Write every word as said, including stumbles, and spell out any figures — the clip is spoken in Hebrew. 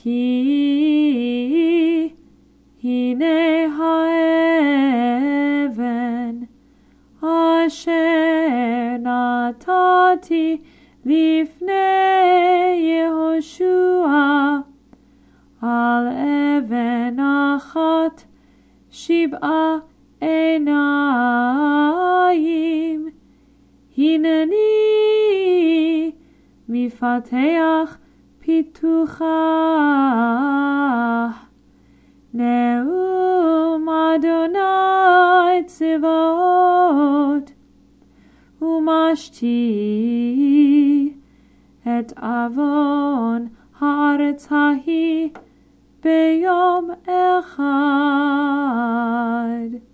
כי הנה האבן אשר נתתי לפני יהושע, על אבן אחת שבעה עיניים, הנני מפתח פיתוחה. נאום אדוני צבאות, ומשתי את עוון הארץ ההיא ביום אחד.